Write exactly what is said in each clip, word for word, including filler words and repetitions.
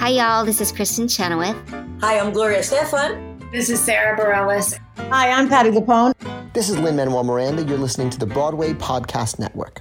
Hi, y'all. This is Kristen Chenoweth. Hi, I'm Gloria Estefan. This is Sarah Bareilles. Hi, I'm Patti LuPone. This is Lin-Manuel Miranda. You're listening to the Broadway Podcast Network.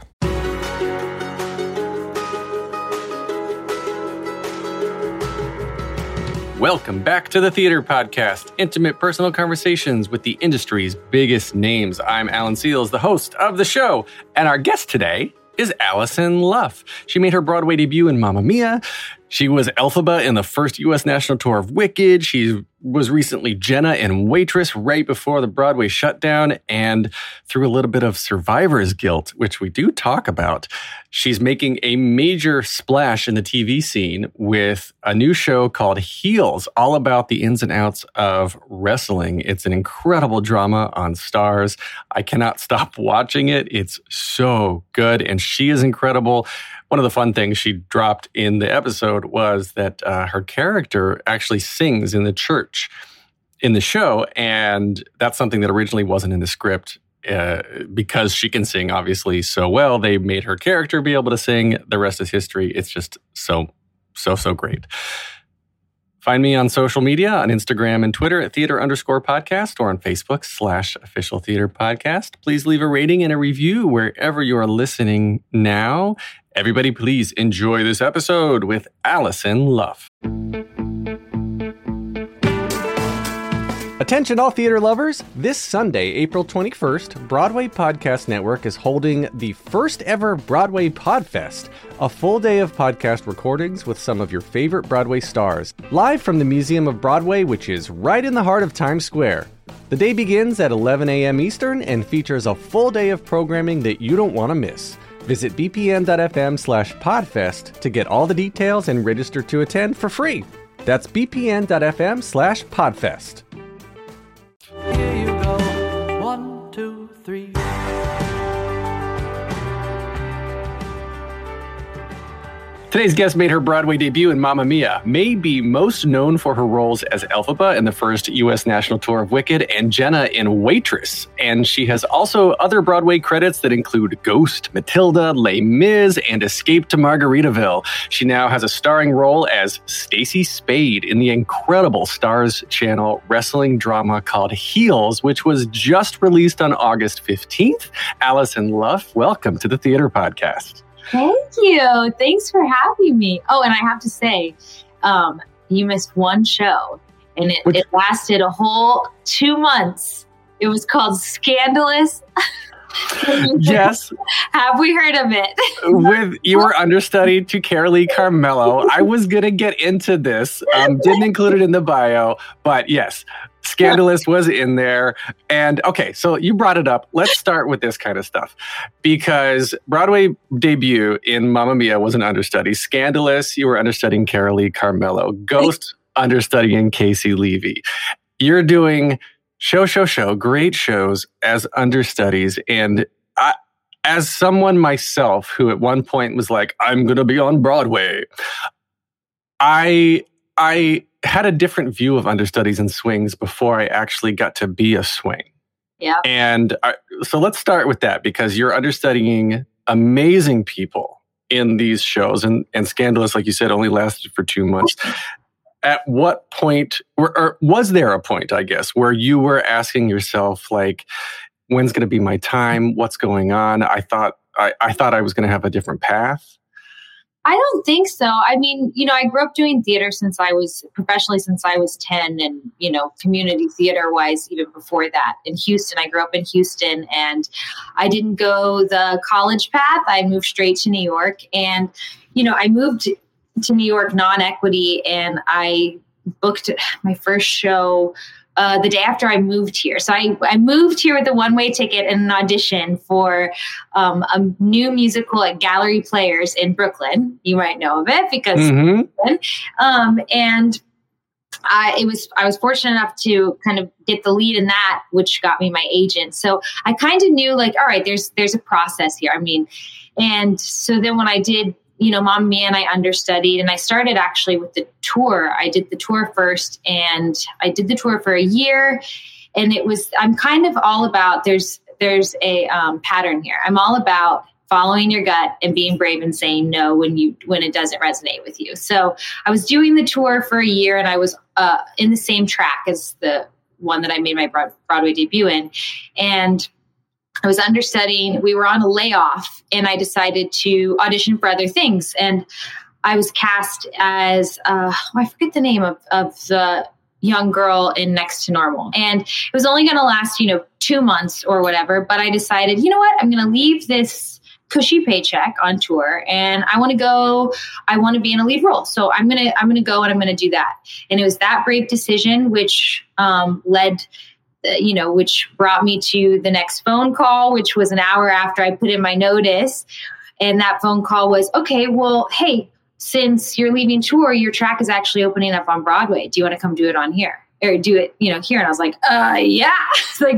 Welcome back to the Theater Podcast, intimate personal conversations with the industry's biggest names. I'm Alan Seals, the host of the show, and our guest today is Alison Luff. She made her Broadway debut in Mamma Mia. She was Elphaba in the first U S national tour of Wicked. She was recently Jenna in Waitress right before the Broadway shutdown, and through a little bit of survivor's guilt, which we do talk about, she's making a major splash in the T V scene with a new show called Heels, all about the ins and outs of wrestling. It's an incredible drama on Starz. I cannot stop watching it. It's so good, and she is incredible. One of the fun things she dropped in the episode was that uh, her character actually sings in the church in the show, and that's something that originally wasn't in the script. Uh, because she can sing, obviously, so well, they made her character be able to sing. The rest is history. It's just so, so, so great. Find me on social media, on Instagram and Twitter at theater underscore podcast, or on Facebook slash official theater podcast. Please leave a rating and a review wherever you are listening now. Everybody, please enjoy this episode with Alison Luff. Attention all theater lovers! This Sunday, April twenty-first, Broadway Podcast Network is holding the first ever Broadway Podfest, a full day of podcast recordings with some of your favorite Broadway stars, live from the Museum of Broadway, which is right in the heart of Times Square. The day begins at eleven a.m. Eastern and features a full day of programming that you don't want to miss. Visit bpn.fm slash podfest to get all the details and register to attend for free. That's bpn.fm slash podfest. Here you go, one, two, three. Today's guest made her Broadway debut in Mamma Mia, may be most known for her roles as Elphaba in the first U S national tour of Wicked and Jenna in Waitress. And she has also other Broadway credits that include Ghost, Matilda, Les Mis, and Escape to Margaritaville. She now has a starring role as Stacey Spade in the incredible Starz Channel wrestling drama called Heels, which was just released on August fifteenth. Alison Luff, welcome to the Theater Podcast. Thank you. Thanks for having me. Oh, and I have to say, um, you missed one show, and it, it lasted a whole two months. It was called Scandalous. Yes. Have we heard of it? With you were understudy to Carolee Carmello. I was going to get into this. Um, didn't include it in the bio, but yes, Scandalous was in there. And okay, so you brought it up. Let's start with this kind of stuff, because Broadway debut in Mamma Mia was an understudy. Scandalous, you were understudying Carolee Carmello. Ghost, understudying Casey Levy. You're doing show, show, show, great shows as understudies. And I, as someone myself who at one point was like, I'm going to be on Broadway, I I had a different view of understudies and swings before I actually got to be a swing. Yeah. And I, so let's start with that, because you're understudying amazing people in these shows, and, and Scandalous, like you said, only lasted for two months. At what point, or, or was there a point, I guess, where you were asking yourself, like, when's going to be my time? What's going on? I thought I, I thought I was going to have a different path. I don't think so. I mean, you know, I grew up doing theater since I was professionally since I was ten, and, you know, community theater wise, even before that in Houston. I grew up in Houston, and I didn't go the college path. I moved straight to New York, and, you know, I moved to New York non-equity, and I booked my first show Uh, the day after I moved here. So I, I moved here with a one-way ticket and an audition for um, a new musical at Gallery Players in Brooklyn. You might know of it because, mm-hmm. um, and I, it was, I was fortunate enough to kind of get the lead in that, which got me my agent. So I kind of knew, like, all right, there's, there's a process here. I mean, and so then when I did, you know, Mamma Mia, and I understudied, and I started actually with the tour. I did the tour first, and I did the tour for a year, and it was, I'm kind of all about, there's, there's a um, pattern here. I'm all about following your gut and being brave and saying no when you when it doesn't resonate with you. So I was doing the tour for a year, and I was uh, in the same track as the one that I made my Broadway debut in. And I was understudying. We were on a layoff, and I decided to audition for other things. And I was cast as, uh, oh, I forget the name of, of the young girl in Next to Normal. And it was only going to last, you know, two months or whatever. But I decided, you know what, I'm going to leave this cushy paycheck on tour, and I want to go, I want to be in a lead role. So I'm going to, I'm going to go and I'm going to do that. And it was that brave decision, which um, led, uh, you know, which brought me to the next phone call, which was an hour after I put in my notice. And that phone call was, okay, well, hey, since you're leaving tour, your track is actually opening up on Broadway. Do you want to come do it on here or do it, you know, here? And I was like, uh, yeah. like,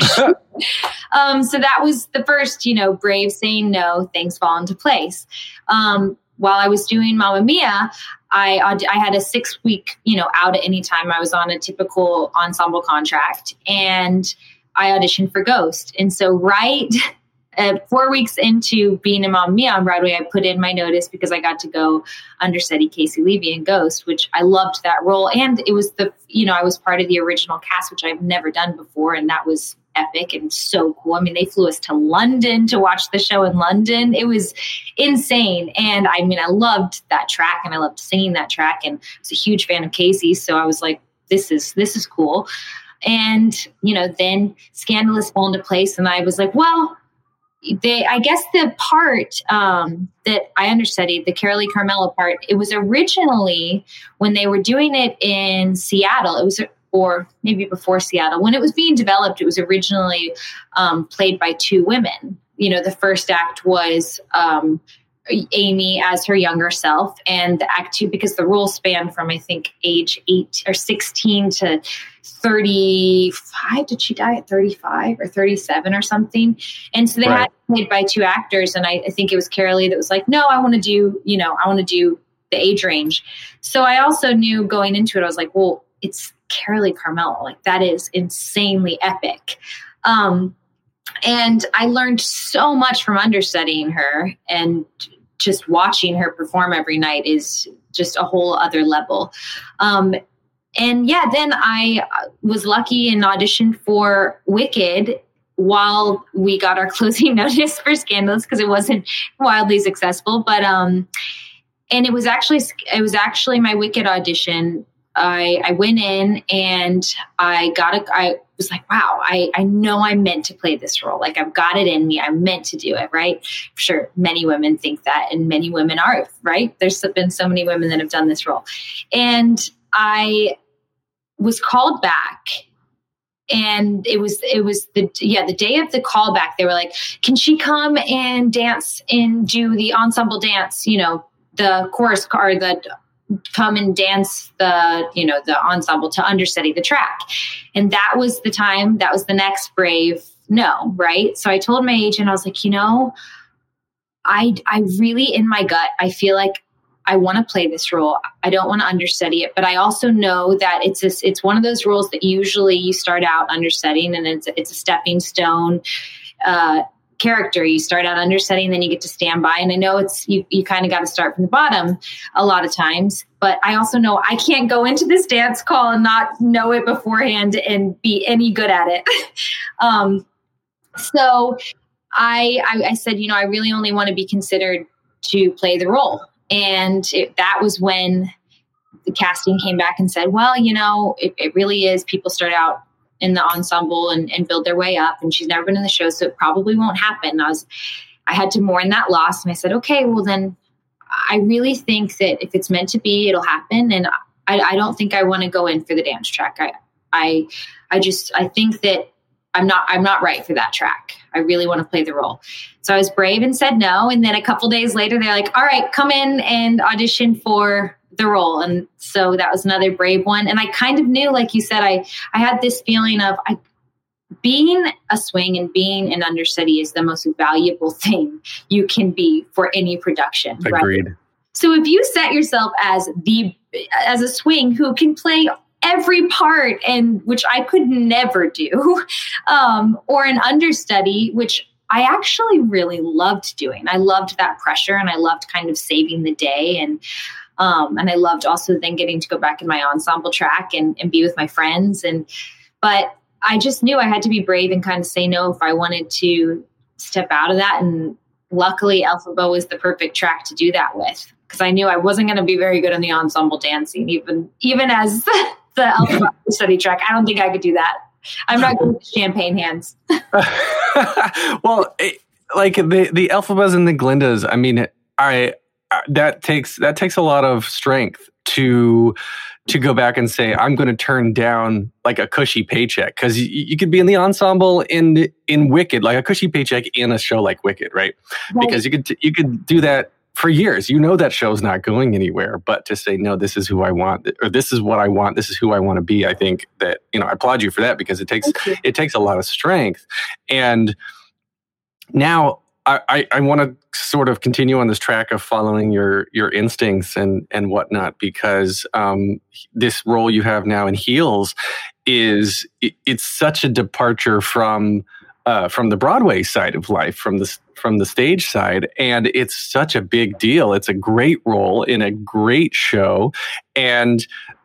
um, so that was the first, you know, brave saying no, things fall into place. Um, while I was doing Mamma Mia, I, I had a six week, you know, out at any time. I was on a typical ensemble contract, and I auditioned for Ghost. And so right Uh, four weeks into being in Mamma Mia on Broadway, I put in my notice because I got to go understudy Casey Levy in Ghost, which I loved that role. And it was the, you know, I was part of the original cast, which I've never done before. And that was epic and so cool. I mean, they flew us to London to watch the show in London. It was insane. And I mean, I loved that track, and I loved singing that track, and I was a huge fan of Casey. So I was like, this is, this is cool. And, you know, then Scandalous fell into place, and I was like, well, They, I guess the part um, that I understudied, the Carolee Carmela part, it was originally when they were doing it in Seattle, it was, or maybe before Seattle, when it was being developed, it was originally um, played by two women. You know, the first act was um, Amy as her younger self, and the act two, because the rules span from, I think, age eight or sixteen to thirty-five. Did she die at thirty-five or thirty-seven or something? And so they right. had it played by two actors. And I, I think it was Carolee that was like, no, I want to do, you know, I want to do the age range. So I also knew going into it, I was like, well, it's Carolee Carmela. Like, that is insanely epic. Um, and I learned so much from understudying her, and just watching her perform every night is just a whole other level. Um, and yeah, then I was lucky and auditioned for Wicked while we got our closing notice for Scandalous, because it wasn't wildly successful. But um, and it was actually it was actually my Wicked audition. I, I went in and I got a, I was like, wow, I, I know I'm meant to play this role. Like, I've got it in me. I'm meant to do it. Right. I'm sure many women think that, and many women are, right. There's been so many women that have done this role. And I was called back, and it was, it was the, yeah, the day of the callback, they were like, can she come and dance and do the ensemble dance, you know, the chorus or the, come and dance the, you know, the ensemble to understudy the track. And that was the time, that was the next brave no, right? So I told my agent, I was like, you know, I, I really, in my gut, I feel like I want to play this role. I don't want to understudy it, but I also know that it's a, it's one of those roles that usually you start out understudying, and it's, it's a stepping stone, uh, character. You start out understudying, then you get to stand by. And I know it's, you, you kind of got to start from the bottom a lot of times, but I also know I can't go into this dance call and not know it beforehand and be any good at it. um, so I, I, I said, you know, I really only want to be considered to play the role. And it, that was when the casting came back and said, well, you know, it, it really is. People start out in the ensemble and, and build their way up, and she's never been in the show, so it probably won't happen. I was, I had to mourn that loss, and I said, okay, well then I really think that if it's meant to be, it'll happen. And I, I don't think I want to go in for the dance track. I, I, I just, I think that I'm not, I'm not right for that track. I really want to play the role. So I was brave and said no. And then a couple days later, they're like, all right, come in and audition for the role. And so that was another brave one. And I kind of knew, like you said, I, I had this feeling of I, being a swing and being an understudy is the most valuable thing you can be for any production. Agreed. Right? So if you set yourself as the, as a swing who can play every part, and which I could never do, um, or an understudy, which I actually really loved doing. I loved that pressure, and I loved kind of saving the day. And um, and I loved also then getting to go back in my ensemble track and, and be with my friends. And but I just knew I had to be brave and kind of say no if I wanted to step out of that. And luckily, Elphaba was the perfect track to do that with, because I knew I wasn't going to be very good in the ensemble dancing, even even as the Elphaba study track. I don't think I could do that. I'm not good with champagne hands. Well, it, like the the Elphabas and the Glindas, I mean, I that takes that takes a lot of strength to to go back and say, I'm going to turn down like a cushy paycheck, because you, you could be in the ensemble in in Wicked, like a cushy paycheck in a show like Wicked, right? right. Because you could you could do that for years. You know that show's not going anywhere, but to say, no, this is who I want, or this is what I want, this is who I want to be. I think that, you know, I applaud you for that, because it takes it takes a lot of strength. And now I, I, I want to sort of continue on this track of following your your instincts and and whatnot, because um, this role you have now in Heels is it, it's such a departure from uh, from the Broadway side of life, from the from the stage side, and it's such a big deal. It's a great role in a great show, and.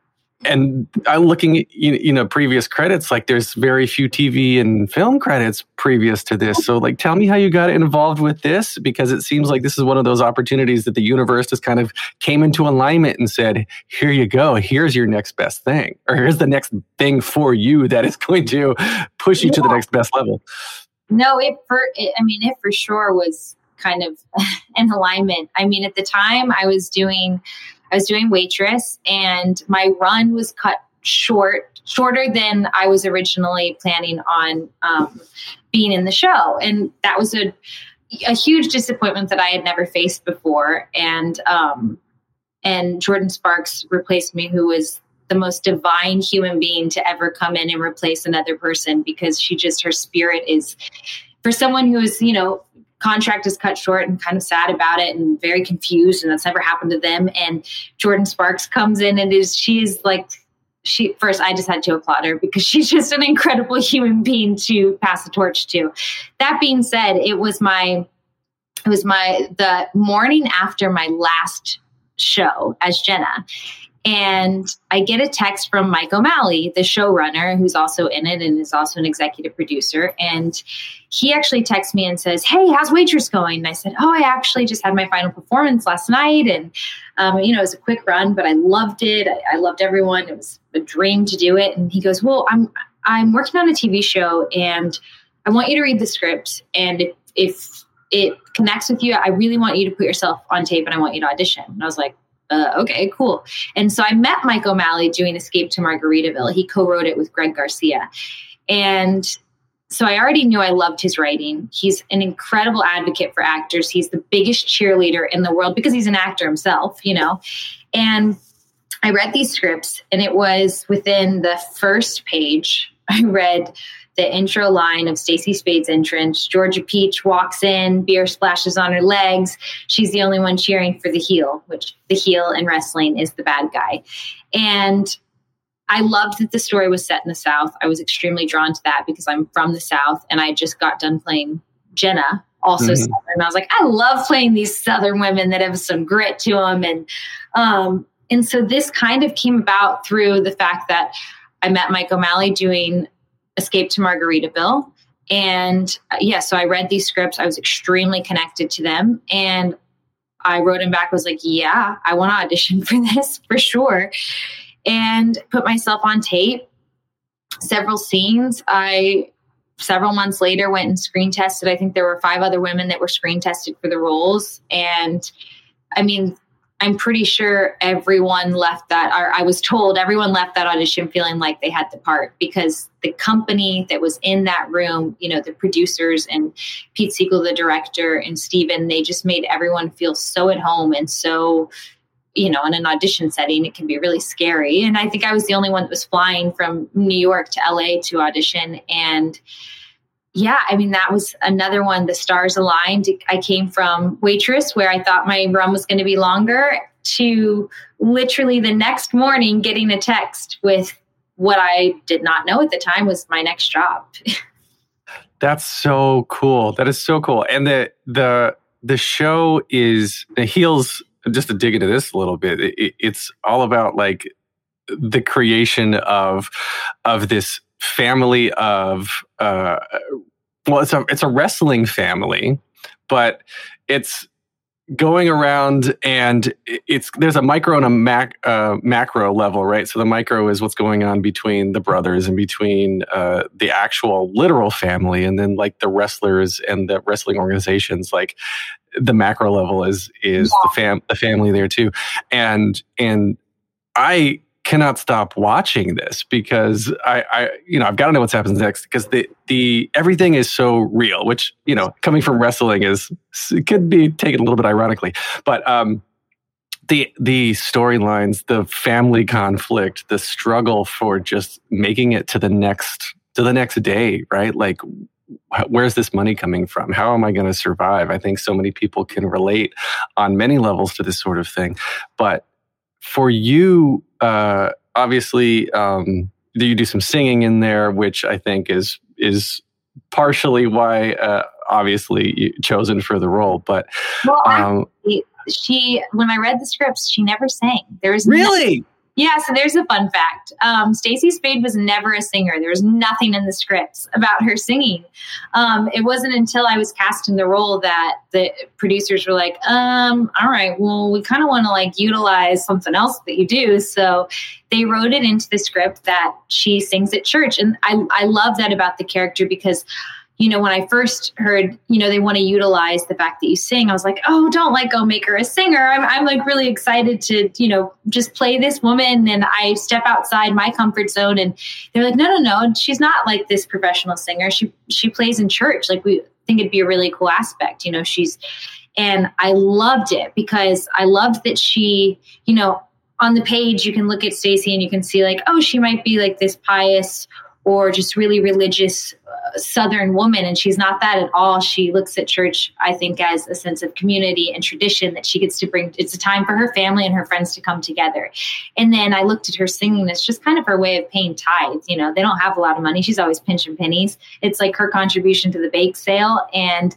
And I'm looking at, you know, previous credits, like there's very few T V and film credits previous to this. So like, tell me how you got involved with this, because it seems like this is one of those opportunities that the universe just kind of came into alignment and said, here you go. Here's your next best thing, or here's the next thing for you that is going to push you yeah. to the next best level. No, it for, it, I mean, it for sure was kind of in alignment. I mean, at the time I was doing I was doing Waitress, and my run was cut short, shorter than I was originally planning on um, being in the show. And that was a, a huge disappointment that I had never faced before. And, um, and Jordin Sparks replaced me, who was the most divine human being to ever come in and replace another person, because she just, her spirit is, for someone who is, you know, contract is cut short and kind of sad about it and very confused, and that's never happened to them. And Jordin Sparks comes in and is, she's like, she first, I just had to applaud her, because she's just an incredible human being to pass the torch to. That being said, it was my, it was my, the morning after my last show as Jenna. And I get a text from Mike O'Malley, the showrunner, who's also in it and is also an executive producer. And he actually texts me and says, hey, how's Waitress going? And I said, oh, I actually just had my final performance last night. And, um, you know, it was a quick run, but I loved it. I, I loved everyone. It was a dream to do it. And he goes, well, I'm, I'm working on a T V show, and I want you to read the script. And if, if it connects with you, I really want you to put yourself on tape, and I want you to audition. And I was like, Uh, okay, cool. And so I met Mike O'Malley doing Escape to Margaritaville. He co-wrote it with Greg Garcia. And so I already knew I loved his writing. He's an incredible advocate for actors. He's the biggest cheerleader in the world, because he's an actor himself, you know. And I read these scripts, and it was within the first page, I read the intro line of Stacey Spade's entrance. Georgia Peach walks in, beer splashes on her legs. She's the only one cheering for the heel, which the heel in wrestling is the bad guy. And I loved that the story was set in the South. I was extremely drawn to that, because I'm from the South, and I just got done playing Jenna, also mm-hmm. Southern. And I was like, I love playing these Southern women that have some grit to them. And, um, and so this kind of came about through the fact that I met Mike O'Malley doing Escape to Margaritaville. And uh, yeah, so I read these scripts. I was extremely connected to them. And I wrote him back, was like, yeah, I want to audition for this for sure. And put myself on tape, several scenes. I, several months later, went and screen tested. I think there were five other women that were screen tested for the roles. And I mean, I'm pretty sure everyone left that, or I was told everyone left that audition feeling like they had the part, because the company that was in that room, you know, the producers and Pete Siegel, the director, and Steven, they just made everyone feel so at home. And so, you know, in an audition setting, it can be really scary. And I think I was the only one that was flying from New York to L A to audition. And yeah, I mean, that was another one. The stars aligned. I came from Waitress, where I thought my run was going to be longer, to literally the next morning getting a text with what I did not know at the time was my next job. That's so cool. That is so cool. And the the the show is the Heels. Just to dig into this a little bit, it, it's all about like the creation of of this family of uh, well, it's a it's a wrestling family, but it's going around and it's there's a micro and a mac, uh, macro level, right? So the micro is what's going on between the brothers and between uh, the actual literal family, and then like the wrestlers and the wrestling organizations, like the macro level is is yeah. the fam the family there too. And and I cannot stop watching this because I, I you know I've got to know what's happens next, because the the everything is so real, which, you know, coming from wrestling is it could be taken a little bit ironically, but um the the storylines, the family conflict, the struggle for just making it to the next to the next day, right? Like, where's this money coming from? How am I going to survive? I think so many people can relate on many levels to this sort of thing. But for you, uh, obviously, um, you do some singing in there, which I think is is partially why, uh, obviously, you chosen for the role. But well, um, actually, she, when I read the scripts, she never sang. There was really. No- Yeah, so there's a fun fact. Um, Stacey Spade was never a singer. There was nothing in the scripts about her singing. Um, it wasn't until I was cast in the role that the producers were like, um, all right, well, we kind of want to like utilize something else that you do. So they wrote it into the script that she sings at church. And I, I love that about the character because, you know, when I first heard, you know, they want to utilize the fact that you sing, I was like, oh, don't like go make her a singer. I'm, I'm like really excited to, you know, just play this woman. And I step outside my comfort zone. And they're like, no, no, no. She's not like this professional singer. She, she plays in church. Like, we think it'd be a really cool aspect. You know, she's, and I loved it because I loved that she, you know, on the page, you can look at Stacey and you can see like, oh, she might be like this pious or just really religious uh, Southern woman. And she's not that at all. She looks at church, I think, as a sense of community and tradition that she gets to bring. It's a time for her family and her friends to come together. And then I looked at her singing. It's just kind of her way of paying tithes. You know, they don't have a lot of money. She's always pinching pennies. It's like her contribution to the bake sale. And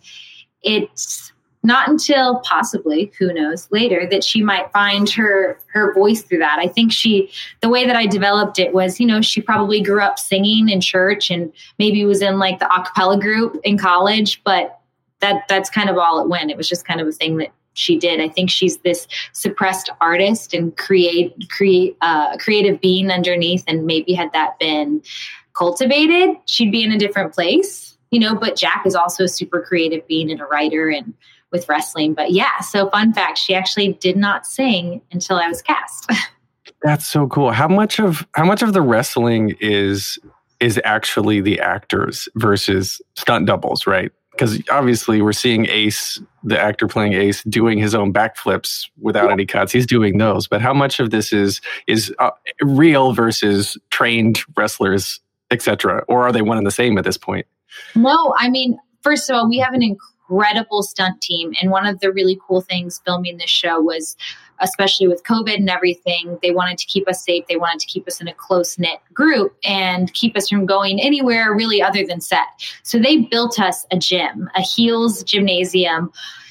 it's not until possibly, who knows, later that she might find her her voice through that. I think she, the way that I developed it was, you know, she probably grew up singing in church and maybe was in like the a cappella group in college, but that that's kind of all it went. It was just kind of a thing that she did. I think she's this suppressed artist and create create uh, creative being underneath, and maybe had that been cultivated, she'd be in a different place, you know. But Jack is also a super creative being and a writer and with wrestling. But yeah, so fun fact, she actually did not sing until I was cast. That's so cool. How much of how much of the wrestling is is actually the actors versus stunt doubles, right? Because obviously we're seeing Ace, the actor playing Ace, doing his own backflips without any cuts. He's doing those. But how much of this is is uh, real versus trained wrestlers, et cetera? Or are they one and the same at this point? No, I mean, first of all, we have an incredible incredible stunt team. And one of the really cool things filming this show was, especially with COVID and everything, they wanted to keep us safe. They wanted to keep us in a close-knit group and keep us from going anywhere really other than set. So they built us a gym, a Heels gymnasium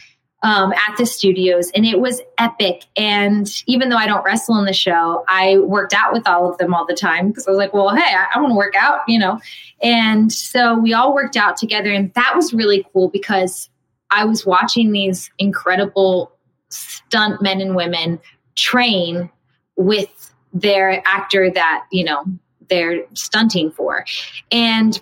um, at the studios, and it was epic. And even though I don't wrestle in the show, I worked out with all of them all the time because I was like, well, hey, I, I want to work out, you know. And so we all worked out together, and that was really cool because I was watching these incredible stunt men and women train with their actor that, you know, they're stunting for. And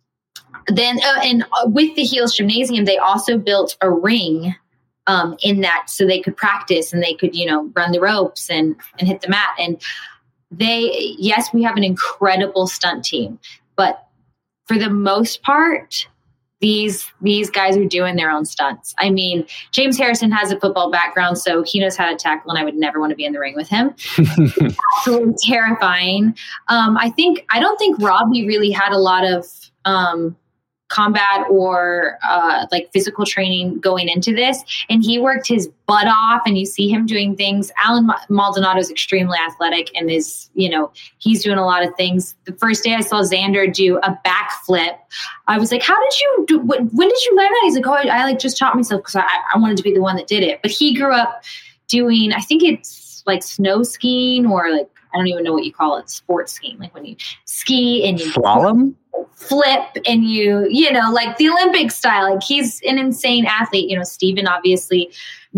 then uh, and uh, with the Heels Gymnasium, they also built a ring um, in that so they could practice and they could, you know, run the ropes and, and hit the mat. And they, yes, we have an incredible stunt team, but for the most part, these these guys are doing their own stunts. I mean, James Harrison has a football background, so he knows how to tackle, and I would never want to be in the ring with him. Absolutely terrifying. Um, I think I don't think Robbie really had a lot of um, combat or uh, like physical training going into this. And he worked his butt off, and you see him doing things. Alan Maldonado is extremely athletic and is, you know, he's doing a lot of things. The first day I saw Xander do a backflip, I was like, how did you do, when did you learn that? He's like, oh, I, I like just taught myself because I, I wanted to be the one that did it. But he grew up doing, I think it's like snow skiing, or like, I don't even know what you call it, sports skiing, like when you ski and you slalom, flip and you, you know, like the Olympic style. Like he's an insane athlete. You know, Steven obviously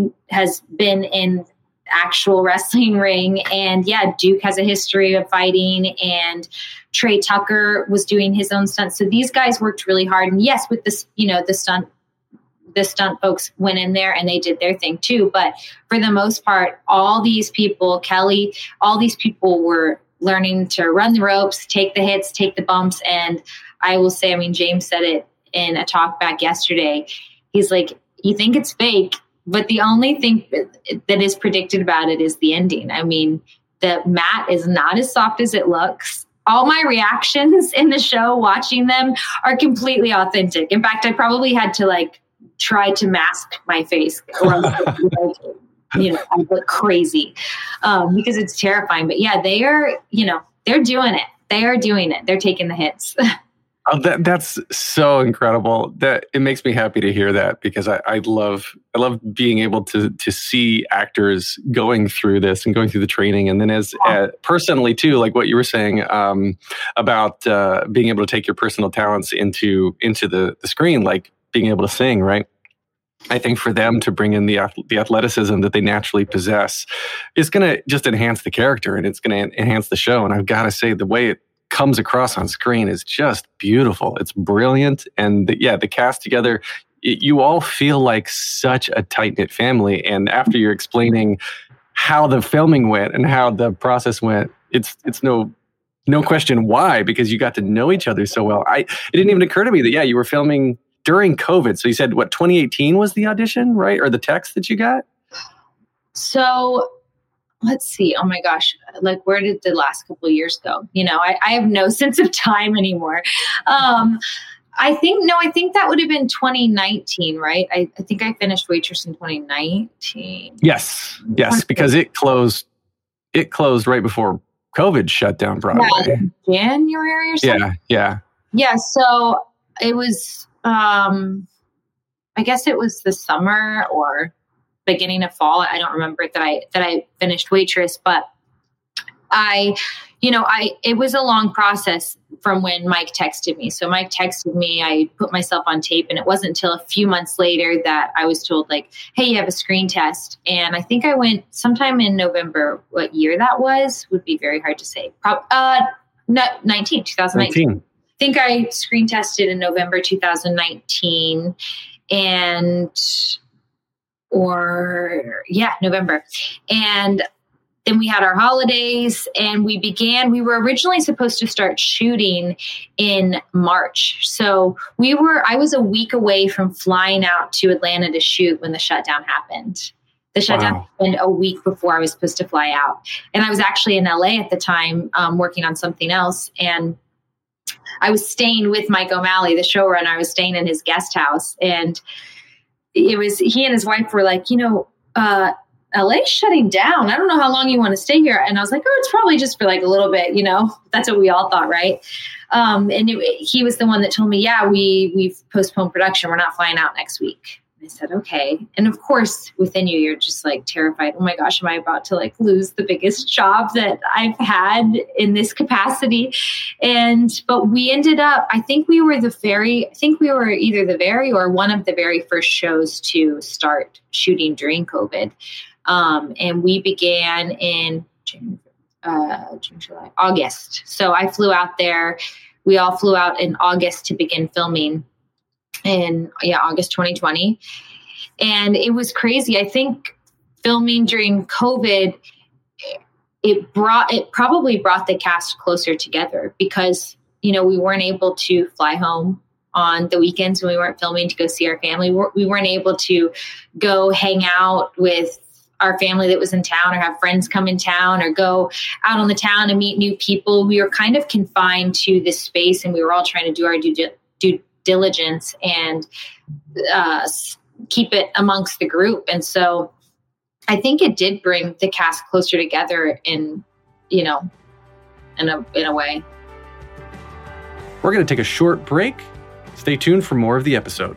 has been in actual wrestling ring, and yeah, Duke has a history of fighting, and Trey Tucker was doing his own stunts. So these guys worked really hard. And yes, with this, you know, the stunt, the stunt folks went in there and they did their thing too. But for the most part, all these people, Kelly, all these people were learning to run the ropes, take the hits, take the bumps. And I will say, I mean, James said it in a talk back yesterday. He's like, you think it's fake, but the only thing that is predicted about it is the ending. I mean, the mat is not as soft as it looks. All my reactions in the show, watching them, are completely authentic. In fact, I probably had to like try to mask my face, or like, you know, I look crazy um, because it's terrifying. But yeah, they are, you know, they're doing it. They are doing it. They're taking the hits. Oh, that that's so incredible. That it makes me happy to hear that, because I, I love I love being able to to see actors going through this and going through the training, and then as uh, personally too, like what you were saying um, about uh, being able to take your personal talents into into the the screen, like being able to sing, right? I think for them to bring in the the athleticism that they naturally possess is going to just enhance the character, and it's going to enhance the show. And I've got to say, the way it comes across on screen is just beautiful. It's brilliant. And the, yeah, the cast together, it, you all feel like such a tight-knit family. And after you're explaining how the filming went and how the process went, it's it's no no question why, because you got to know each other so well. I it didn't even occur to me that, yeah, you were filming during COVID. So you said, what, twenty eighteen was the audition, right? Or the text that you got? So let's see. Oh my gosh. Like, where did the last couple of years go? You know, I, I have no sense of time anymore. Um, I think, no, I think that would have been twenty nineteen, right? I, I think I finished Waitress in twenty nineteen. Yes. Yes. Because it closed, it closed right before COVID shut down Broadway. Yeah, January or something. Yeah. Yeah. Yeah. So it was, um, I guess it was the summer or beginning of fall. I don't remember that I, that I finished Waitress, but I, you know, I, it was a long process from when Mike texted me. So Mike texted me, I put myself on tape, and it wasn't until a few months later that I was told, like, hey, you have a screen test. And I think I went sometime in November. What year that was would be very hard to say. Pro- uh, no, nineteen, twenty nineteen. nineteen. I think I screen tested in November two thousand nineteen, and or yeah, November. And then we had our holidays, and we began, we were originally supposed to start shooting in March. So we were, I was a week away from flying out to Atlanta to shoot when the shutdown happened. The shutdown wow. happened a week before I was supposed to fly out. And I was actually in L A at the time, um, working on something else. And I was staying with Mike O'Malley, the showrunner. I was staying in his guest house, and it was, he and his wife were like, you know, uh, L A's shutting down. I don't know how long you want to stay here. And I was like, oh, it's probably just for like a little bit, you know, that's what we all thought. Right. Um, and it, he was the one that told me, yeah, we, we've postponed production. We're not flying out next week. And I said, okay. And of course, within you, you're just like terrified. Oh my gosh, am I about to like lose the biggest job that I've had in this capacity? And, but we ended up, I think we were the very, I think we were either the very or one of the very first shows to start shooting during COVID. Um, and we began in June, uh, June, July, August. So I flew out there. We all flew out in August to begin filming in, yeah, August twenty twenty. And it was crazy. I think filming during COVID, it brought, it probably brought the cast closer together because, you know, we weren't able to fly home on the weekends when we weren't filming to go see our family. We weren't able to go hang out with our family that was in town or have friends come in town or go out on the town and meet new people. We were kind of confined to this space, and we were all trying to do our due, due diligence and uh, keep it amongst the group. And so I think it did bring the cast closer together in, you know, in a, in a way. We're going to take a short break. Stay tuned for more of the episode.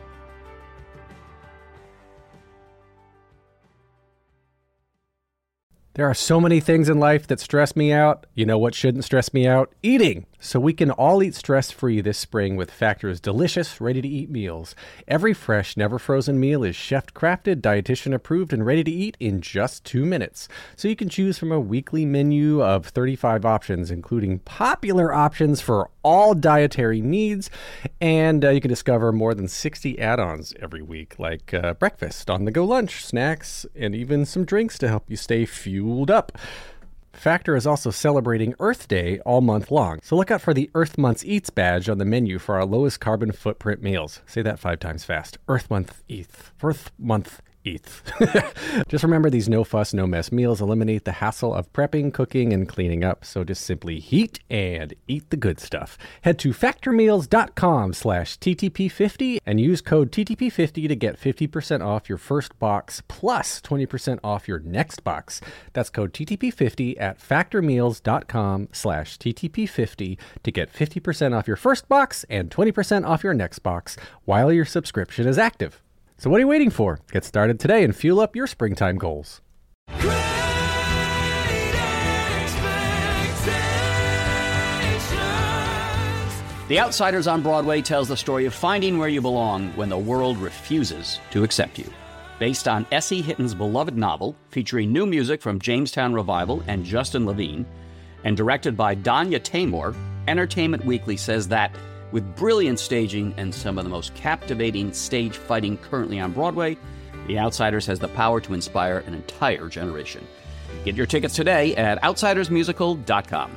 There are so many things in life that stress me out. You know what shouldn't stress me out? Eating. So we can all eat stress-free this spring with Factor's delicious, ready-to-eat meals. Every fresh, never-frozen meal is chef-crafted, dietitian-approved, and ready to eat in just two minutes. So you can choose from a weekly menu of thirty-five options, including popular options for all dietary needs. And uh, you can discover more than sixty add-ons every week, like uh, breakfast, on-the-go lunch, snacks, and even some drinks to help you stay fueled up. Factor is also celebrating Earth Day all month long, so look out for the Earth Month's Eats badge on the menu for our lowest carbon footprint meals. Say that five times fast. Earth Month Eats. Earth Month Eats. Just remember, these no-fuss, no-mess meals eliminate the hassle of prepping, cooking, and cleaning up, so just simply heat and eat the good stuff. Head to factormeals.com slash TTP50 and use code T T P fifty to get fifty percent off your first box plus twenty percent off your next box. That's code T T P fifty at factormeals.com slash TTP50 to get fifty percent off your first box and twenty percent off your next box while your subscription is active. So what are you waiting for? Get started today and fuel up your springtime goals. The Outsiders on Broadway tells the story of finding where you belong when the world refuses to accept you. Based on S E Hitton's beloved novel, featuring new music from Jamestown Revival and Justin Levine, and directed by Danya Taymor, Entertainment Weekly says that with brilliant staging and some of the most captivating stage fighting currently on Broadway, The Outsiders has the power to inspire an entire generation. Get your tickets today at outsiders musical dot com.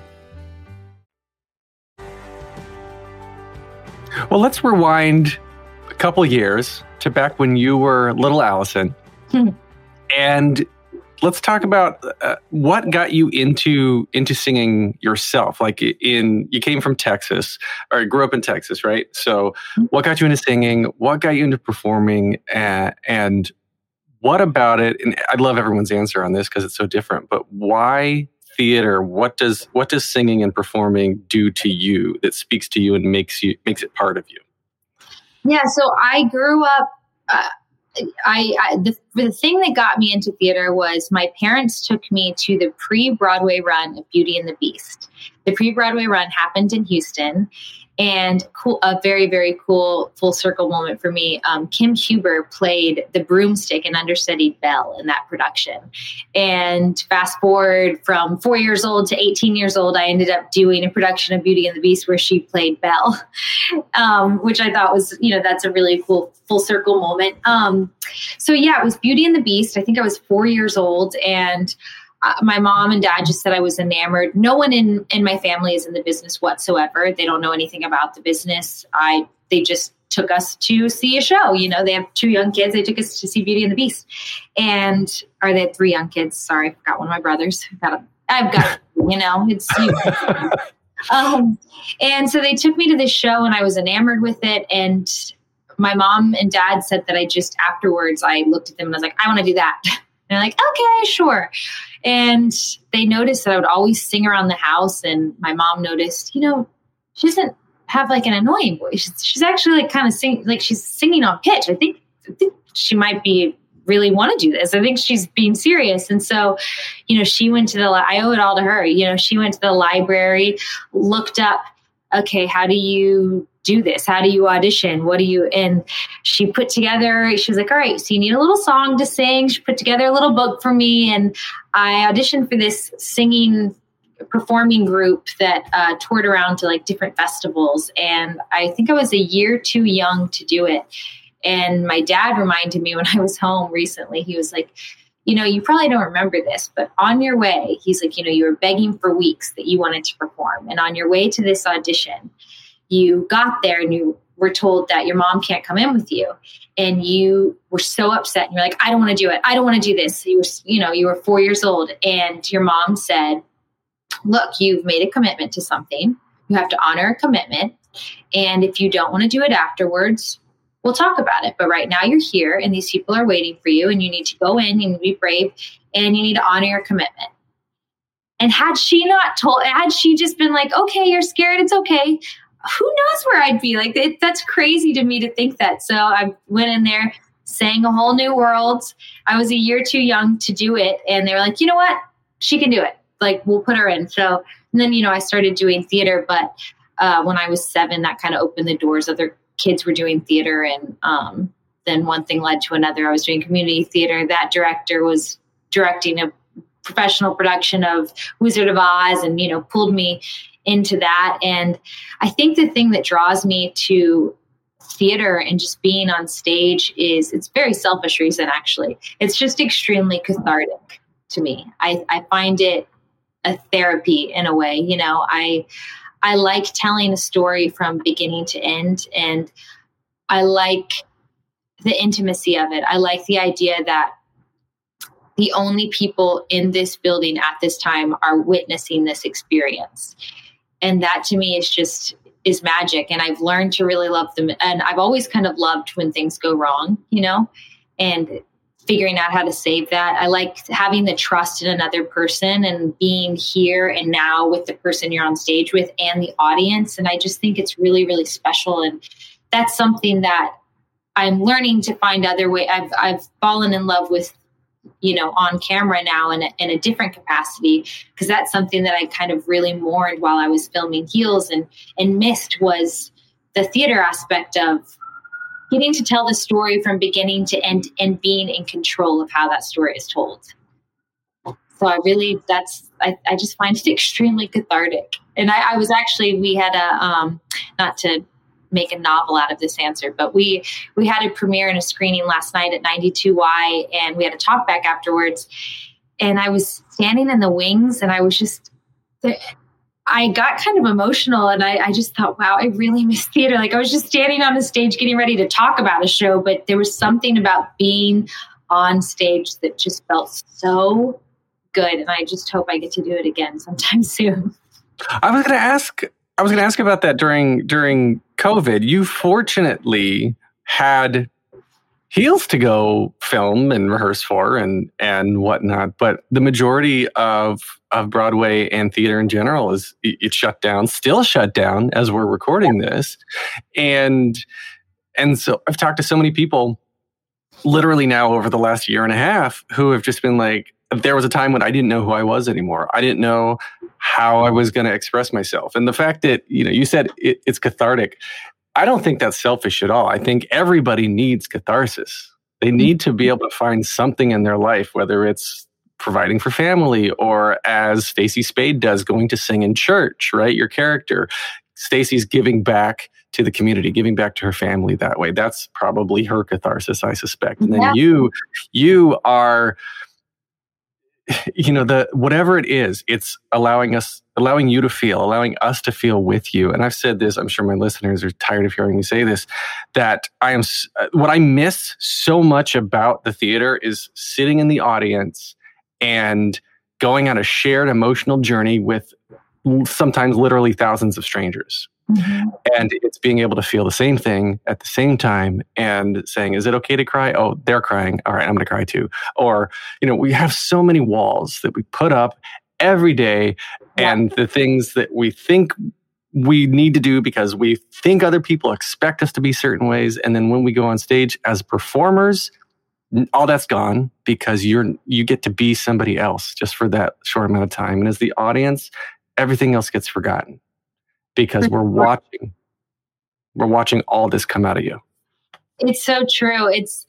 Well, let's rewind a couple years to back when you were little Allison. And let's talk about uh, what got you into into singing yourself. Like in, you came from Texas, or grew up in Texas, right? So what got you into singing? What got you into performing? Uh, and what about it? And I'd love everyone's answer on this because it's so different, but why theater? What does what does singing and performing do to you that speaks to you and makes you makes it part of you? Yeah, so I grew up uh, I, I the, the thing that got me into theater was my parents took me to the pre-Broadway run of Beauty and the Beast. The pre-Broadway run happened in Houston, and cool, a very, very cool full circle moment for me. Um, Kim Huber played the broomstick and understudied Belle in that production. And fast forward from four years old to eighteen years old, I ended up doing a production of Beauty and the Beast where she played Belle, um, which I thought was, you know, that's a really cool full circle moment. Um, so yeah, it was Beauty and the Beast. I think I was four years old, and Uh, my mom and dad just said I was enamored. No one in, in my family is in the business whatsoever. They don't know anything about the business. I they just took us to see a show. You know, they have two young kids. They took us to see Beauty and the Beast. And, or they had three young kids. Sorry, I forgot one of my brothers. I've got, a, I've got you know, it's, you know. um, and so they took me to this show and I was enamored with it. And my mom and dad said that I just, afterwards, I looked at them and I was like, I want to do that. And they're like, okay, sure. And they noticed that I would always sing around the house. And my mom noticed, you know, she doesn't have like an annoying voice. She's, she's actually like kind of sing, like she's singing on pitch. I think, I think she might be really want to do this. I think she's being serious. And so, you know, she went to the, I owe it all to her. You know, she went to the library, looked up, okay, how do you do this? How do you audition? What do you, and she put together, she was like, all right, so you need a little song to sing. She put together a little book for me. And I auditioned for this singing, performing group that uh, toured around to like different festivals. And I think I was a year too young to do it. And my dad reminded me when I was home recently, he was like, you know, you probably don't remember this, but on your way, he's like, you know, you were begging for weeks that you wanted to perform. And on your way to this audition, you got there and you were told that your mom can't come in with you. And you were so upset. And you're like, I don't want to do it. I don't want to do this. You were, you know, you were four years old. And your mom said, look, you've made a commitment to something. You have to honor a commitment. And if you don't want to do it afterwards, we'll talk about it. But right now you're here and these people are waiting for you and you need to go in, you need to be brave, and you need to honor your commitment. And had she not told, had she just been like, okay, you're scared, it's okay, who knows where I'd be? Like, it, that's crazy to me to think that. So I went in there, sang a whole new world. I was a year too young to do it. And they were like, you know what? She can do it. Like, we'll put her in. So, and then, you know, I started doing theater. But uh, when I was seven, that kind of opened the doors. Other kids were doing theater. And um, then one thing led to another. I was doing community theater. That director was directing a professional production of Wizard of Oz and, you know, pulled me into that. And I think the thing that draws me to theater and just being on stage is, it's very selfish reason, actually. It's just extremely cathartic to me. I, I find it a therapy in a way. You know, I, I like telling a story from beginning to end, and I like the intimacy of it. I like the idea that the only people in this building at this time are witnessing this experience. And that to me is just, is magic. And I've learned to really love them. And I've always kind of loved when things go wrong, you know, and figuring out how to save that. I like having the trust in another person and being here and now with the person you're on stage with and the audience. And I just think it's really, really special. And that's something that I'm learning to find other way. I've, I've fallen in love with, you know, on camera now in a, in a different capacity, because that's something that I kind of really mourned while I was filming Heels and, and missed was the theater aspect of getting to tell the story from beginning to end and being in control of how that story is told. So I really, that's, I, I just find it extremely cathartic. And I, I was actually, we had a, um, not to make a novel out of this answer, but we we had a premiere and a screening last night at ninety-two Y, and we had a talk back afterwards, and I was standing in the wings, and I was just I got kind of emotional, and I, I just thought, wow, I really miss theater. Like, I was just standing on the stage getting ready to talk about a show, but there was something about being on stage that just felt so good, and I just hope I get to do it again sometime soon. I was going to ask I was going to ask about that during during COVID. You fortunately had Heels to go film and rehearse for and and whatnot, but the majority of of Broadway and theater in general is it's shut down, still shut down as we're recording this, and and so I've talked to so many people, literally now over the last year and a half, who have just been like, there was a time when I didn't know who I was anymore. I didn't know how I was going to express myself. And the fact that, you know, you said it, it's cathartic. I don't think that's selfish at all. I think everybody needs catharsis. They need to be able to find something in their life, whether it's providing for family or, as Stacey Spade does, going to sing in church, right? Your character, Stacey's giving back to the community, giving back to her family that way. That's probably her catharsis, I suspect. And then yeah. you, you are... you know, the whatever it is, it's allowing us, allowing you to feel, allowing us to feel with you. And I've said this, I'm sure my listeners are tired of hearing me say this, that I am, what I miss so much about the theater is sitting in the audience and going on a shared emotional journey with sometimes literally thousands of strangers. Mm-hmm. And it's being able to feel the same thing at the same time and saying, is it okay to cry? Oh, they're crying. All right, I'm going to cry too. Or, you know, we have so many walls that we put up every day, yeah. and the things that we think we need to do because we think other people expect us to be certain ways. And then when we go on stage as performers, all that's gone because you're, you get to be somebody else just for that short amount of time. And as the audience, everything else gets forgotten. Because we're watching, we're watching all this come out of you. It's so true. It's,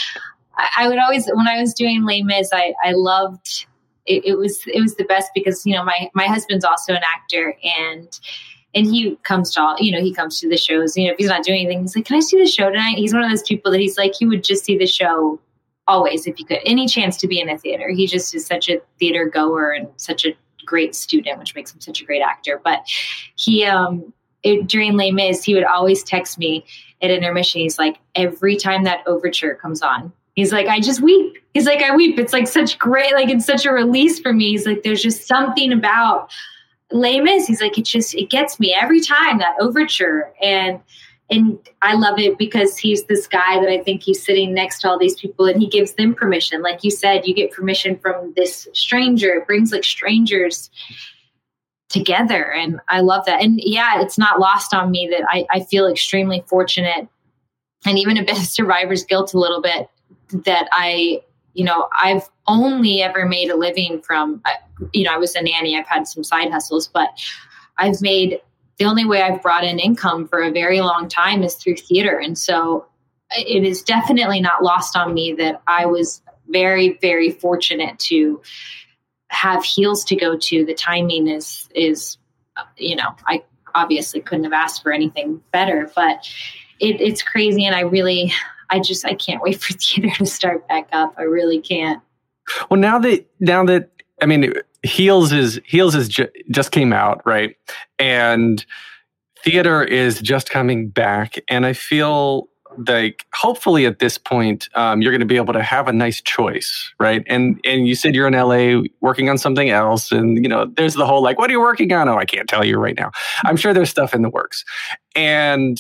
I would always, when I was doing Les Mis, I, I loved, it, it was, it was the best because, you know, my, my husband's also an actor, and, and he comes to all, you know, he comes to the shows, you know, if he's not doing anything, he's like, can I see the show tonight? He's one of those people that he's like, he would just see the show always, if he could, any chance to be in a theater. He just is such a theater goer and such a great student, which makes him such a great actor. But he, um, it, during Les Mis, he would always text me at intermission. He's like, every time that overture comes on, he's like, I just weep. He's like, I weep. It's like such great, like it's such a release for me. He's like, there's just something about Les Mis. He's like, it just, it gets me every time, that overture. And, and I love it because he's this guy that I think he's sitting next to all these people and he gives them permission. Like you said, you get permission from this stranger. It brings like strangers together. And I love that. And yeah, it's not lost on me that I, I feel extremely fortunate and even a bit of survivor's guilt a little bit that I, you know, I've only ever made a living from, you know, I was a nanny. I've had some side hustles, but I've made, the only way I've brought in income for a very long time is through theater. And so it is definitely not lost on me that I was very, very fortunate to have Heels to go to. The timing is, is, you know, I obviously couldn't have asked for anything better, but it, it's crazy. And I really, I just, I can't wait for theater to start back up. I really can't. Well, now that, now that, I mean, Heels is, Heels is ju- just came out, right? And theater is just coming back. And I feel like hopefully at this point, um, you're going to be able to have a nice choice, right? And and you said you're in L A working on something else. And, you know, there's the whole like, what are you working on? Oh, I can't tell you right now. I'm sure there's stuff in the works. And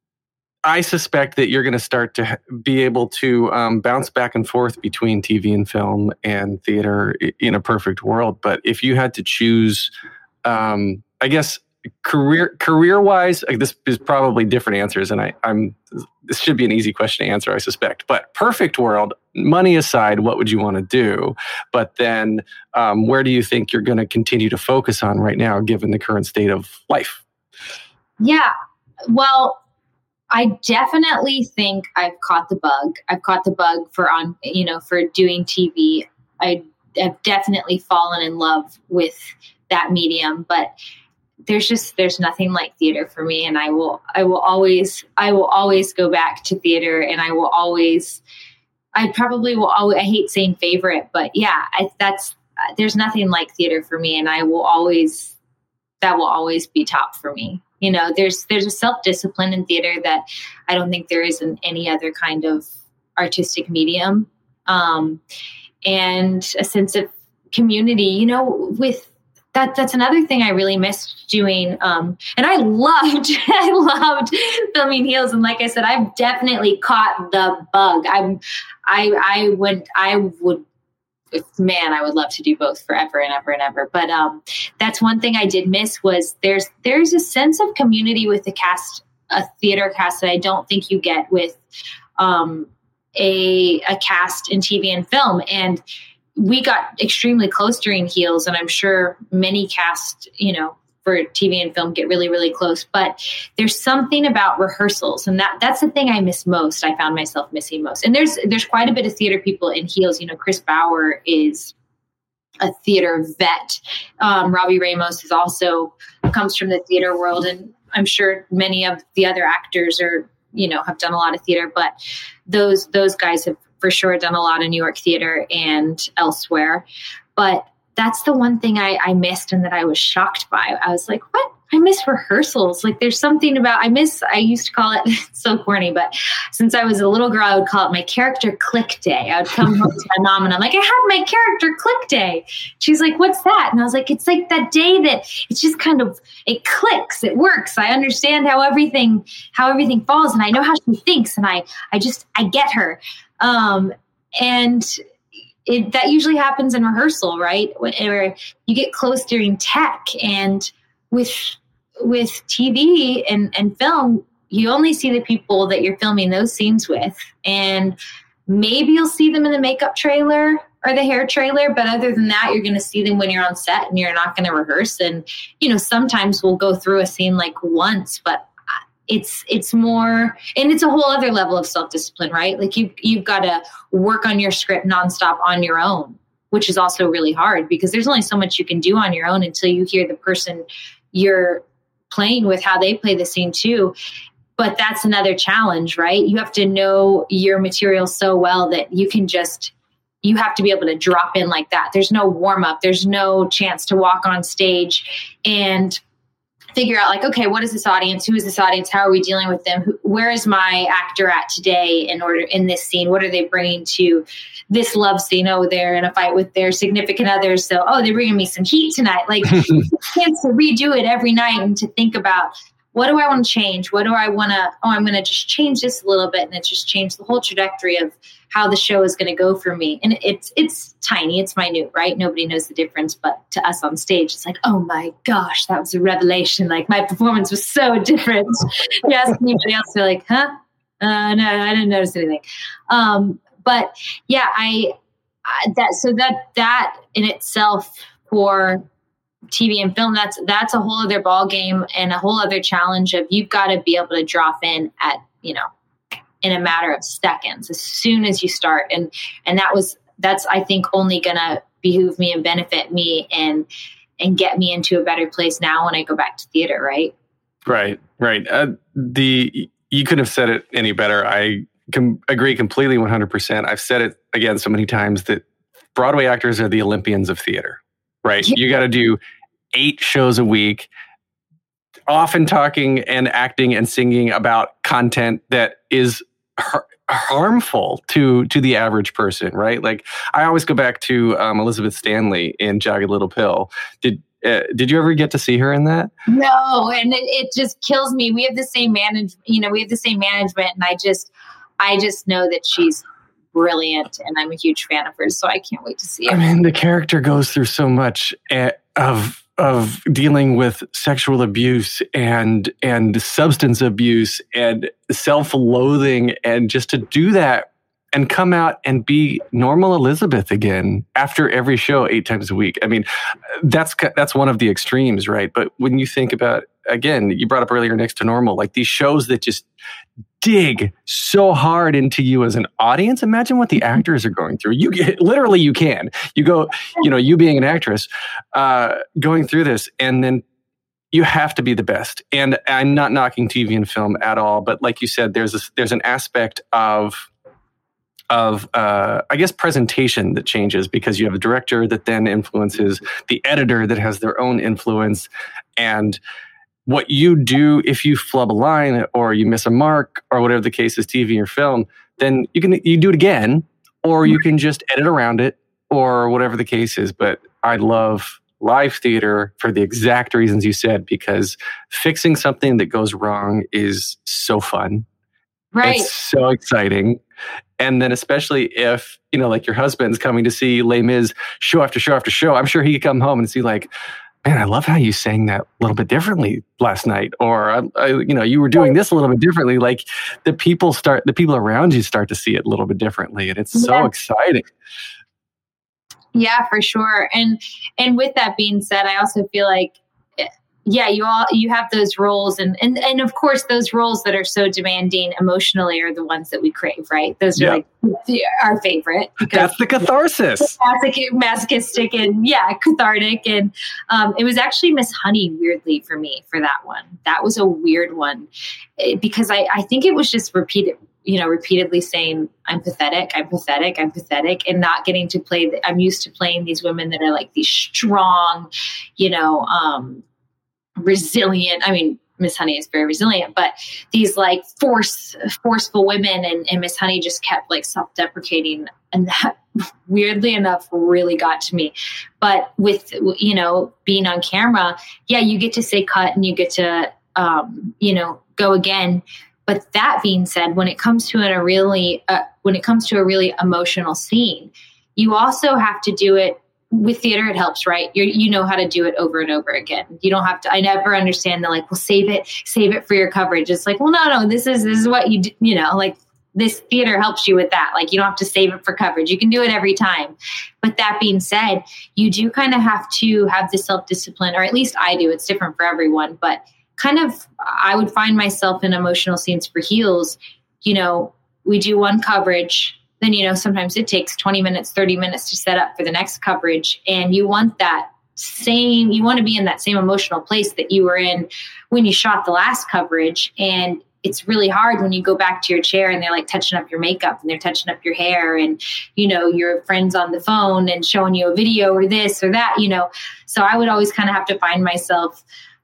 I suspect that you're going to start to be able to um, bounce back and forth between T V and film and theater in a perfect world. But if you had to choose, um, I guess, career career wise, like this is probably different answers. And I, I'm this should be an easy question to answer, I suspect. But perfect world, money aside, what would you want to do? But then um, where do you think you're going to continue to focus on right now, given the current state of life? Yeah, well, I definitely think I've caught the bug. I've caught the bug for on, you know, for doing T V. I have definitely fallen in love with that medium, but there's just, there's nothing like theater for me. And I will, I will always, I will always go back to theater, and I will always, I probably will always, I hate saying favorite, but yeah, I, that's, there's nothing like theater for me. And I will always, that will always be top for me. You know, there's there's a self-discipline in theater that I don't think there is in any other kind of artistic medium, um, and a sense of community. You know, with that, that's another thing I really missed doing. Um, and I loved, I loved filming Heels. And like I said, I've definitely caught the bug. I'm, I, I went, I would. Man, I would love to do both forever and ever and ever. But um, that's one thing I did miss was there's there's a sense of community with the cast, a theater cast that I don't think you get with um, a a cast in T V and film. And we got extremely close during Heels, and I'm sure many cast, you know, for T V and film get really, really close. But there's something about rehearsals, and that that's the thing I miss most. I found myself missing most. And there's there's quite a bit of theater people in Heels. You know, Chris Bauer is a theater vet. Um, Robbie Ramos is also comes from the theater world, and I'm sure many of the other actors are, you know, have done a lot of theater. But those those guys have for sure done a lot of New York theater and elsewhere. But that's the one thing I, I missed and that I was shocked by. I was like, what? I miss rehearsals. Like there's something about, I miss, I used to call it, it's so corny, but since I was a little girl, I would call it my character click day. I would come home to my mom and I'm like, I had my character click day. She's like, what's that? And I was like, it's like that day that it's just kind of, it clicks, it works. I understand how everything, how everything falls, and I know how she thinks. And I, I just, I get her. Um, and It, that usually happens in rehearsal, right? Where you get close during tech, and with with T V and, and film, you only see the people that you're filming those scenes with, and maybe you'll see them in the makeup trailer or the hair trailer, but other than that, you're going to see them when you're on set, and you're not going to rehearse. And you know, sometimes we'll go through a scene like once, but It's it's more, and it's a whole other level of self-discipline, right? Like you, you've got to work on your script nonstop on your own, which is also really hard because there's only so much you can do on your own until you hear the person you're playing with, how they play the scene too. But that's another challenge, right? You have to know your material so well that you can just, you have to be able to drop in like that. There's no warm up. There's no chance to walk on stage and figure out like, okay, what is this audience? Who is this audience? How are we dealing with them? Who, where is my actor at today in order in this scene? What are they bringing to this love scene? Oh, they're in a fight with their significant others. So, oh, they're bringing me some heat tonight. Like, chance to redo it every night and to think about, what do I want to change? What do I want to, oh, I'm going to just change this a little bit. And it just changed the whole trajectory of how the show is going to go for me. And it's, it's tiny, it's minute, right? Nobody knows the difference, but to us on stage, it's like, oh my gosh, that was a revelation. Like my performance was so different. You ask anybody else, they're like, huh? Uh, no, I didn't notice anything. Um, but yeah, I, I, that, so that, that in itself for T V and film, that's that's a whole other ball game and a whole other challenge of you've got to be able to drop in at, you know, in a matter of seconds as soon as you start. And and that was that's I think only gonna behoove me and benefit me and and get me into a better place now when I go back to theater, right? Right, right. Uh, the you couldn't have said it any better. I com- agree completely one hundred percent. I've said it again so many times that Broadway actors are the Olympians of theater. Right. Yeah. You got to do eight shows a week, often talking and acting and singing about content that is har- harmful to to the average person. Right. Like I always go back to um, Elizabeth Stanley in Jagged Little Pill. Did uh, did you ever get to see her in that? No. And it, it just kills me. We have the same manage, you know, we have the same management. And I just I just know that she's brilliant and I'm a huge fan of hers, so I can't wait to see it. I mean, the character goes through so much of of dealing with sexual abuse and and substance abuse and self-loathing, and just to do that and come out and be normal Elizabeth again after every show eight times a week. I mean, that's that's one of the extremes, right? But when you think about, again, you brought up earlier Next to Normal, like these shows that just dig so hard into you as an audience. Imagine what the actors are going through. You get, literally, you can. You go, you know, you being an actress, uh, going through this, and then you have to be the best. And I'm not knocking T V and film at all, but like you said, there's a, there's an aspect of of, uh, I guess, presentation that changes because you have a director that then influences the editor that has their own influence. And what you do, if you flub a line or you miss a mark or whatever the case is, T V or film, then you can you do it again, or you can just edit around it or whatever the case is. But I love live theater for the exact reasons you said, because fixing something that goes wrong is so fun. Right. It's so exciting. And then especially if, you know, like your husband's coming to see Les Mis show after show after show, I'm sure he could come home and see like, man, I love how you sang that a little bit differently last night. Or, I, I, you know, you were doing this a little bit differently. Like the people start, the people around you start to see it a little bit differently. And it's so yeah. exciting. Yeah, for sure. And, and with that being said, I also feel like, yeah, you all, you have those roles. And, and, and of course, those roles that are so demanding emotionally are the ones that we crave, right? Those are yeah. like our favorite. That's the catharsis. Masochistic and yeah, cathartic. And um, it was actually Miss Honey, weirdly, for me, for that one. That was a weird one because I, I think it was just repeated, you know, repeatedly saying, I'm pathetic, I'm pathetic, I'm pathetic, and not getting to play. The, I'm used to playing these women that are like these strong, you know, um, resilient. I mean, Miss Honey is very resilient, but these like force, forceful women, and, and Miss Honey just kept like self-deprecating, and that weirdly enough really got to me. But with, you know, being on camera, yeah, you get to say cut and you get to, um, you know, go again. But that being said, when it comes to a really, uh, when it comes to a really emotional scene, you also have to do it. With theater, it helps, right? You you know how to do it over and over again. You don't have to. I never understand the like, well, save it, save it for your coverage. It's like, well, no, no, this is this is what you do, you know, like this theater helps you with that. Like you don't have to save it for coverage. You can do it every time. But that being said, you do kind of have to have the self-discipline, or at least I do. It's different for everyone, but kind of, I would find myself in emotional scenes for Heels. You know, we do one coverage. Then, you know, sometimes it takes twenty minutes, thirty minutes to set up for the next coverage. And you want that same, you want to be in that same emotional place that you were in when you shot the last coverage. And it's really hard when you go back to your chair and they're like touching up your makeup and they're touching up your hair and, you know, your friend's on the phone and showing you a video or this or that, you know. So I would always kind of have to find myself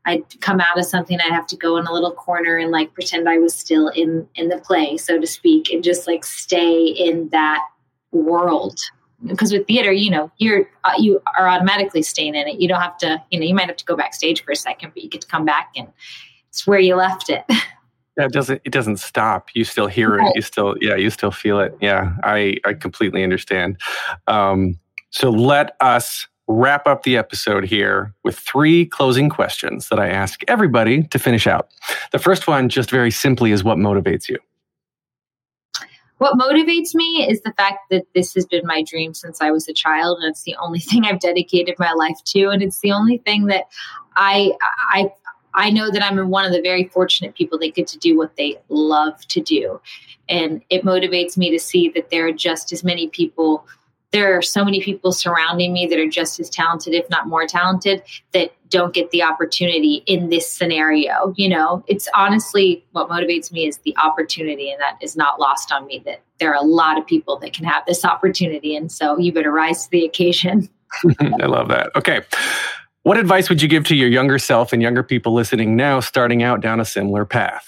I'd come out of something, I'd have to go in a little corner and like pretend I was still in, in the play, so to speak, and just like stay in that world. Because with theater, you know, you're, uh, you are automatically staying in it. You don't have to, you know, you might have to go backstage for a second, but you get to come back and it's where you left it. Yeah, it doesn't, it doesn't stop. You still hear Right. it. You still, yeah, you still feel it. Yeah, I, I completely understand. Um, so let us wrap up the episode here with three closing questions that I ask everybody to finish out. The first one, just very simply, is what motivates you? What motivates me is the fact that this has been my dream since I was a child, and it's the only thing I've dedicated my life to, and it's the only thing that I I I know that I'm one of the very fortunate people that get to do what they love to do, and it motivates me to see that there are just as many people. There are so many people surrounding me that are just as talented, if not more talented, that don't get the opportunity in this scenario. You know, it's honestly what motivates me is the opportunity, and that is not lost on me, that there are a lot of people that can have this opportunity. And so you better rise to the occasion. I love that. Okay. What advice would you give to your younger self and younger people listening now, starting out down a similar path?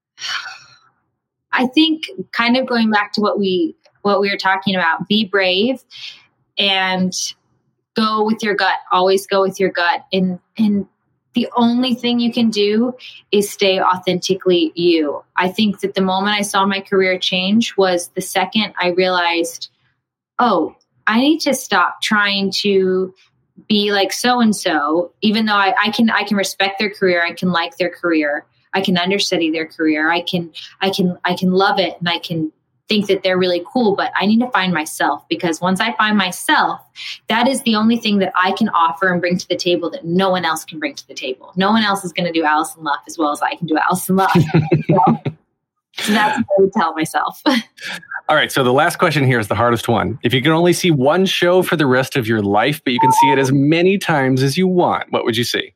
I think kind of going back to what we what we were talking about, be brave and go with your gut. Always go with your gut. And, and the only thing you can do is stay authentically you. I think that the moment I saw my career change was the second I realized, oh, I need to stop trying to be like so-and-so, even though I, I can, I can respect their career. I can like their career. I can understudy their career. I can, I can, I can love it. And I can think that they're really cool, but I need to find myself, because once I find myself, that is the only thing that I can offer and bring to the table that no one else can bring to the table. No one else is going to do Alison Luff as well as I can do Alison Luff. So, so that's what I would tell myself. All right. So the last question here is the hardest one. If you could only see one show for the rest of your life, but you can see it as many times as you want, what would you see?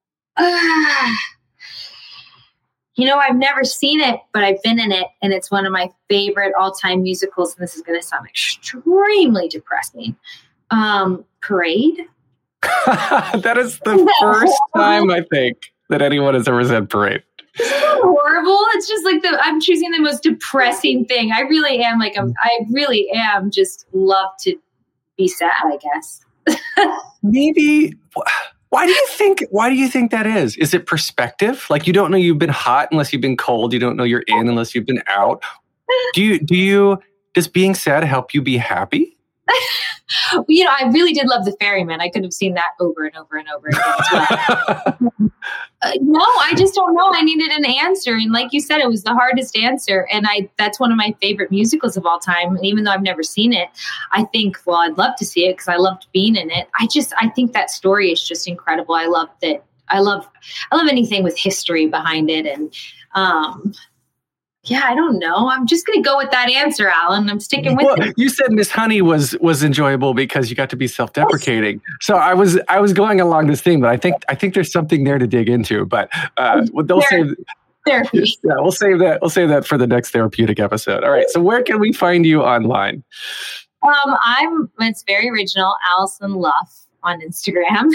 You know, I've never seen it, but I've been in it, and it's one of my favorite all-time musicals, and this is going to sound extremely depressing. Um, Parade? That is the first time, I think, that anyone has ever said Parade. Isn't that horrible? It's just like the I'm choosing the most depressing thing. I really am like, I'm, I really am just love to be sad, I guess. Maybe... Why do you think, why do you think that is? Is it perspective? Like, you don't know you've been hot unless you've been cold. You don't know you're in unless you've been out. Do you, do you, does being sad help you be happy? You know, I really did love The Ferryman. I could have seen that over and over and over again as well. uh, no, I just don't know. I needed an answer. And like you said, it was the hardest answer. And I that's one of my favorite musicals of all time. And even though I've never seen it, I think, well, I'd love to see it because I loved being in it. I just, I think that story is just incredible. I love that. I love, I love anything with history behind it. And, um, yeah, I don't know. I'm just going to go with that answer, Alan. I'm sticking with well, it. You said Miss Honey was was enjoyable because you got to be self-deprecating. So I was I was going along this theme, but I think I think there's something there to dig into. But uh, they'll say, therapy. Yeah, we'll save that. We'll save that for the next therapeutic episode. All right. So where can we find you online? Um, I'm. It's very original. Alison Luff on Instagram.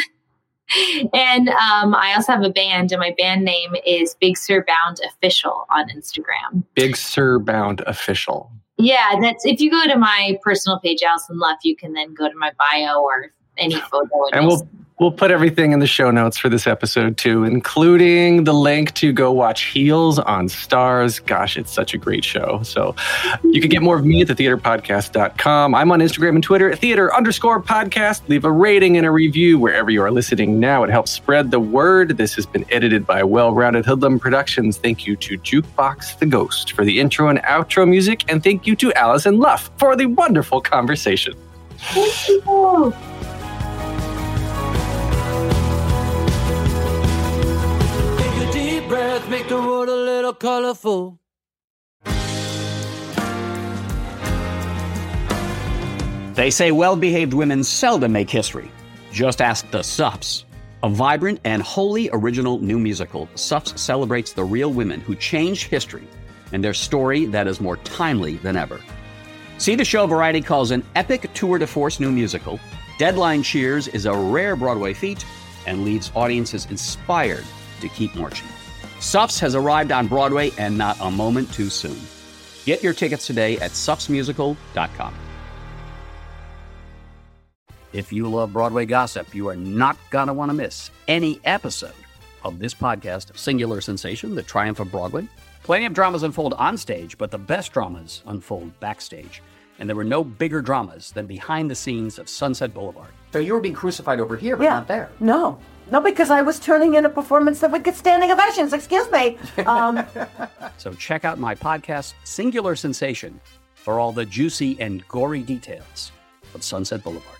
And um, I also have a band, and my band name is Big Sur Bound Official on Instagram. Big Sur Bound Official. Yeah, that's if you go to my personal page, Alison Luff, you can then go to my bio or any photo. And we'll we'll put everything in the show notes for this episode too, including the link to go watch Heels on Stars. Gosh, it's such a great show. So you can get more of me at the theater podcast dot com. I'm on Instagram and Twitter at theater underscore podcast. Leave a rating and a review wherever you are listening now. It helps spread the word. This has been edited by Well-Rounded Hoodlum Productions. Thank you to Jukebox the Ghost for the intro and outro music. And thank you to Alison Luff for the wonderful conversation. Thank you. Breath, make the world a little colorful. They say well-behaved women seldom make history. Just ask the Suffs. A vibrant and wholly original new musical, Suffs celebrates the real women who changed history and their story that is more timely than ever. See the show Variety calls an epic tour de force new musical. Deadline Cheers is a rare Broadway feat and leaves audiences inspired to keep marching. Suffs has arrived on Broadway, and not a moment too soon. Get your tickets today at suffs musical dot com. If you love Broadway gossip, you are not going to want to miss any episode of this podcast of Singular Sensation, The Triumph of Broadway. Plenty of dramas unfold on stage, but the best dramas unfold backstage. And there were no bigger dramas than behind the scenes of Sunset Boulevard. So you were being crucified over here, but yeah. not there. No. No, because I was turning in a performance that would get standing ovations. Excuse me. Um, so check out my podcast, Singular Sensation, for all the juicy and gory details of Sunset Boulevard.